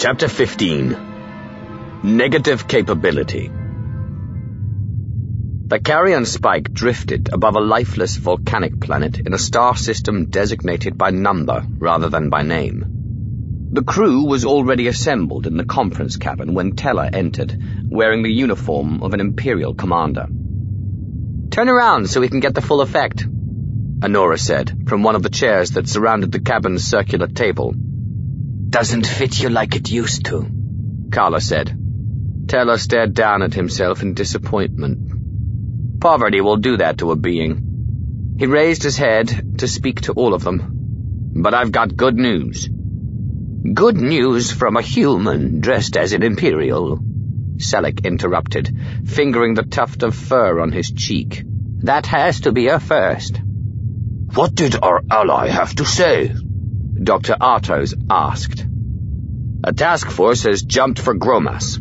Chapter 15. Negative Capability. The Carrion Spike drifted above a lifeless volcanic planet in a star system designated by number rather than by name. The crew was already assembled in the conference cabin when Teller entered, wearing the uniform of an Imperial commander. "Turn around so we can get the full effect," Honora said, from one of the chairs that surrounded the cabin's circular table. "Doesn't fit you like it used to," Carla said. Teller stared down at himself in disappointment. Poverty will do that to a being. He raised his head to speak to all of them. "But I've got good news." "Good news from a human dressed as an Imperial," Selleck interrupted, fingering the tuft of fur on his cheek. "That has to be a first." "What did our ally have to say?" Dr. Artos asked. "A task force has jumped for Gromas."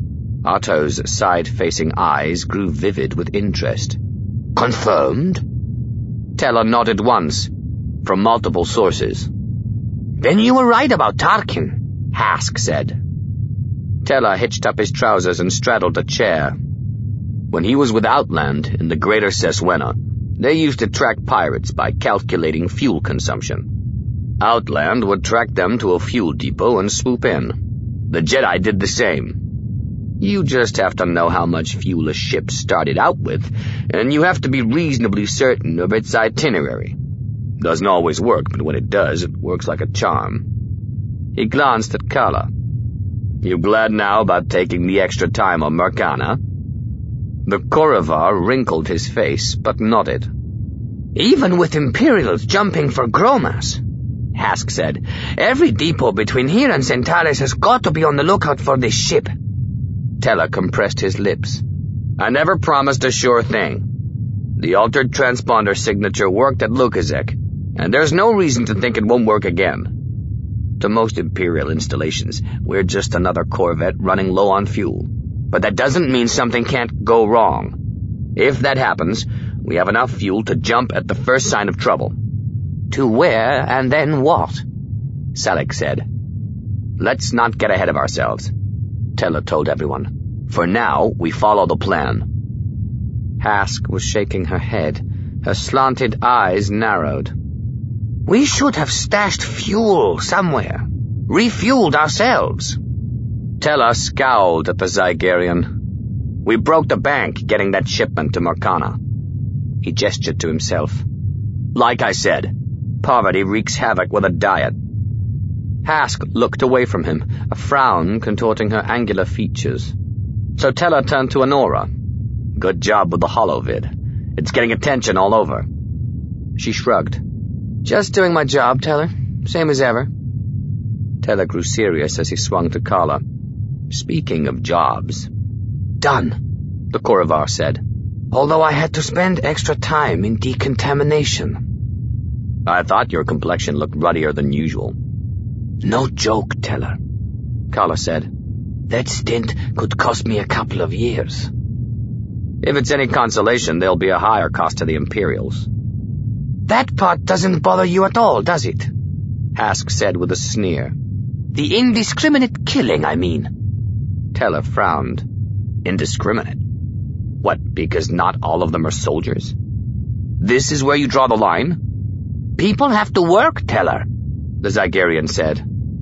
Artos' side-facing eyes grew vivid with interest. "Confirmed?" Teller nodded once, from multiple sources. "Then you were right about Tarkin," Hask said. Teller hitched up his trousers and straddled a chair. When he was with Outland in the Greater Ceswena, they used to track pirates by calculating fuel consumption. Outland would track them to a fuel depot and swoop in. The Jedi did the same. You just have to know how much fuel a ship started out with, and you have to be reasonably certain of its itinerary. Doesn't always work, but when it does, it works like a charm. He glanced at Carla. "You glad now about taking the extra time on Marcana?" The Korovar wrinkled his face, but nodded. "Even with Imperials jumping for Gromas," Hask said, "every depot between here and Centaurus has got to be on the lookout for this ship." Teller compressed his lips. "I never promised a sure thing. The altered transponder signature worked at Lukaszek, and there's no reason to think it won't work again. To most Imperial installations, we're just another Corvette running low on fuel. But that doesn't mean something can't go wrong. If that happens, we have enough fuel to jump at the first sign of trouble." "To where and then what?" Selleck said. "Let's not get ahead of ourselves," Teller told everyone. "For now, we follow the plan." Hask was shaking her head. Her slanted eyes narrowed. "We should have stashed fuel somewhere. Refueled ourselves." Teller scowled at the Zygerian. "We broke the bank getting that shipment to Marcana." He gestured to himself. "Like I said, poverty wreaks havoc with a diet." Hask looked away from him, a frown contorting her angular features. So Teller turned to Honora. "Good job with the holovid. It's getting attention all over." She shrugged. "Just doing my job, Teller. Same as ever." Teller grew serious as he swung to Carla. "Speaking of jobs..." "Done," the Korovar said. "Although I had to spend extra time in decontamination." "I thought your complexion looked ruddier than usual." "No joke, Teller," Carla said. "That stint could cost me a couple of years." "If it's any consolation, there'll be a higher cost to the Imperials." "That part doesn't bother you at all, does it?" Hask said with a sneer. "The indiscriminate killing, I mean." Teller frowned. "Indiscriminate? What, because not all of them are soldiers? This is where you draw the line?" "People have to work, Teller," the Zygerian said.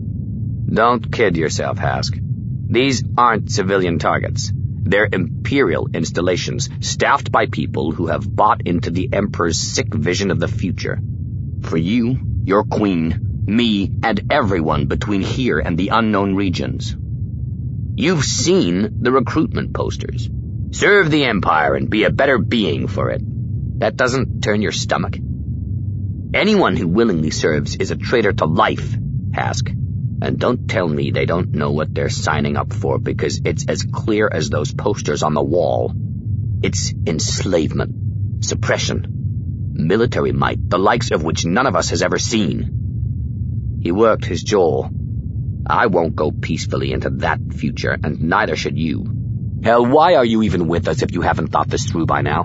"Don't kid yourself, Hask. These aren't civilian targets. They're Imperial installations, staffed by people who have bought into the Emperor's sick vision of the future. For you, your queen, me, and everyone between here and the unknown regions. You've seen the recruitment posters. Serve the Empire and be a better being for it. That doesn't turn your stomach? Anyone who willingly serves is a traitor to life, Hask. And don't tell me they don't know what they're signing up for, because it's as clear as those posters on the wall. It's enslavement, suppression, military might, the likes of which none of us has ever seen." He worked his jaw. "I won't go peacefully into that future, and neither should you. Hell, why are you even with us if you haven't thought this through by now?"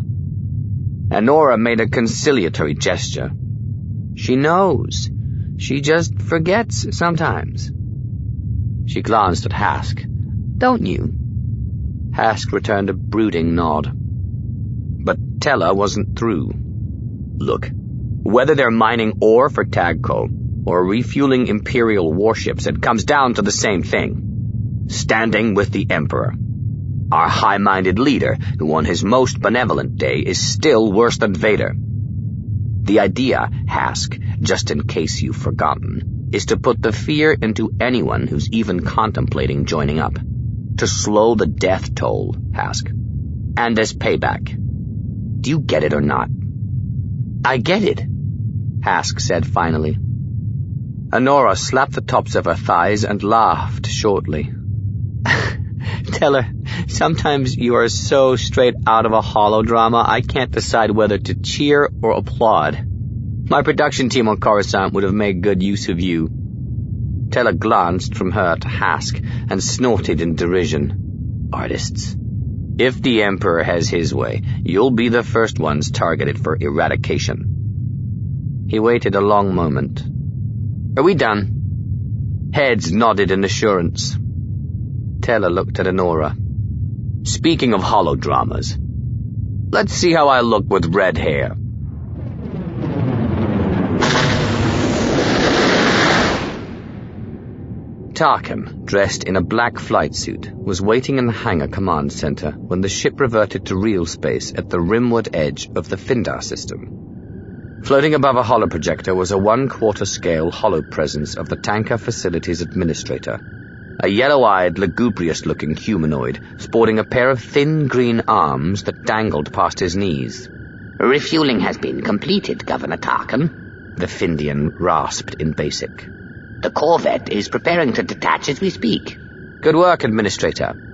Honora made a conciliatory gesture. "She knows. She just forgets sometimes." She glanced at Hask. Don't you? Hask returned a brooding nod. But Tella wasn't through. Look, whether they're mining ore for Tagco or refueling Imperial warships, it comes down to the same thing. Standing with the Emperor. Our high-minded leader, who on his most benevolent day is still worse than Vader. The idea, Hask, just in case you've forgotten, is to put the fear into anyone who's even contemplating joining up. To slow the death toll, Hask. And as payback. Do you get it or not? I get it, Hask said finally. Honora slapped the tops of her thighs and laughed shortly. Tella, sometimes you are so straight out of a holodrama I can't decide whether to cheer or applaud. My production team on Coruscant would have made good use of you. Tella glanced from her to Hask and snorted in derision. Artists. If the Emperor has his way, you'll be the first ones targeted for eradication. He waited a long moment. Are we done? Heads nodded in assurance. Tella looked at Honora. Speaking of holodramas, let's see how I look with red hair. Tarkin, dressed in a black flight suit, was waiting in the hangar command center when the ship reverted to real space at the rimward edge of the Findar system. Floating above a holoprojector was a 1/4 scale holopresence of the tanker facilities administrator, a yellow-eyed, lugubrious-looking humanoid sporting a pair of thin green arms that dangled past his knees. Refueling has been completed, Governor Tarkin, the Findian rasped in Basic. The Corvette is preparing to detach as we speak. Good work, Administrator.